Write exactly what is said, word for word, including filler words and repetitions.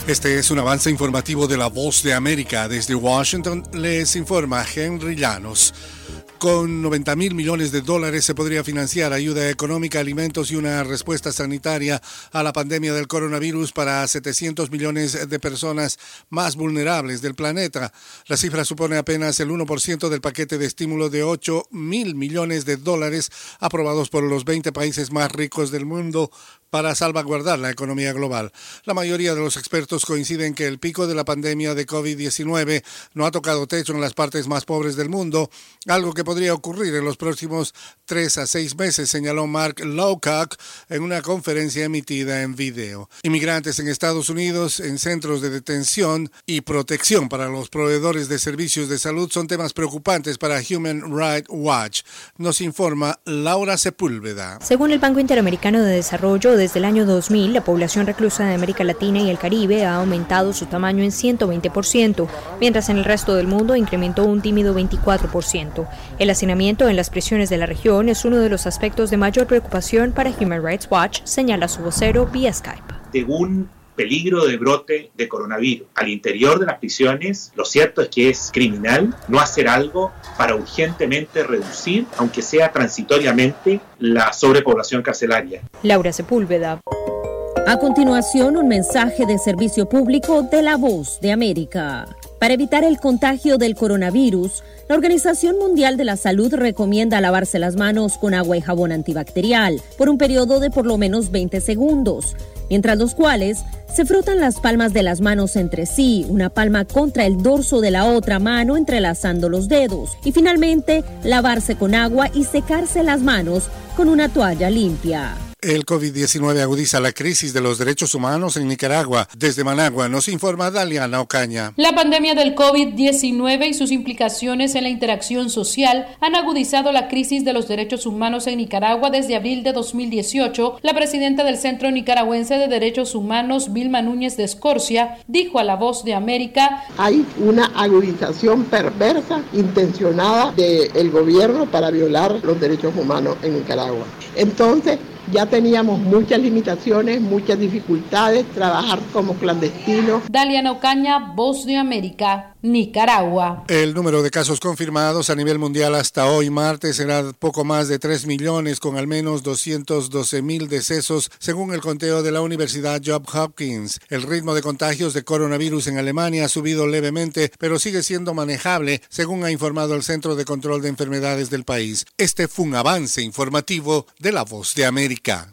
Este es un avance informativo de La Voz de América. Desde Washington les informa Henry Llanos. Con noventa mil millones de dólares se podría financiar ayuda económica, alimentos y una respuesta sanitaria a la pandemia del coronavirus para setecientos millones de personas más vulnerables del planeta. La cifra supone apenas el uno por ciento del paquete de estímulo de ocho mil millones de dólares aprobados por los veinte países más ricos del mundo para salvaguardar la economía global. La mayoría de los expertos coinciden que el pico de la pandemia de COVID diecinueve no ha tocado techo en las partes más pobres del mundo, algo que podría ocurrir en los próximos tres a seis meses, señaló Mark Lowcock en una conferencia emitida en video. Inmigrantes en Estados Unidos en centros de detención y protección para los proveedores de servicios de salud son temas preocupantes para Human Rights Watch, nos informa Laura Sepúlveda. Según el Banco Interamericano de Desarrollo, desde el año dos mil, la población reclusa de América Latina y el Caribe ha aumentado su tamaño en ciento veinte por ciento, mientras en el resto del mundo incrementó un tímido veinticuatro por ciento. El hacinamiento en las prisiones de la región es uno de los aspectos de mayor preocupación para Human Rights Watch, señala su vocero vía Skype. Según peligro de brote de coronavirus al interior de las prisiones, lo cierto es que es criminal no hacer algo para urgentemente reducir, aunque sea transitoriamente, la sobrepoblación carcelaria. Laura Sepúlveda. A continuación, un mensaje de servicio público de La Voz de América. Para evitar el contagio del coronavirus, la Organización Mundial de la Salud recomienda lavarse las manos con agua y jabón antibacterial por un periodo de por lo menos veinte segundos, mientras los cuales se frotan las palmas de las manos entre sí, una palma contra el dorso de la otra mano entrelazando los dedos, y finalmente lavarse con agua y secarse las manos con una toalla limpia. El COVID diecinueve agudiza la crisis de los derechos humanos en Nicaragua. Desde Managua nos informa Daliana Ocaña. La pandemia del COVID diecinueve y sus implicaciones en la interacción social han agudizado la crisis de los derechos humanos en Nicaragua desde abril de dos mil dieciocho. La presidenta del Centro Nicaragüense de Derechos Humanos, Vilma Núñez de Escorcia, dijo a La Voz de América: hay una agudización perversa, intencionada del gobierno para violar los derechos humanos en Nicaragua. Entonces, ya teníamos muchas limitaciones, muchas dificultades, trabajar como clandestinos. Daliana Ocaña, Voz de América, Nicaragua. El número de casos confirmados a nivel mundial hasta hoy martes será poco más de tres millones, con al menos doscientos doce mil decesos, según el conteo de la Universidad Johns Hopkins. El ritmo de contagios de coronavirus en Alemania ha subido levemente, pero sigue siendo manejable, según ha informado el Centro de Control de Enfermedades del país. Este fue un avance informativo de La Voz de América.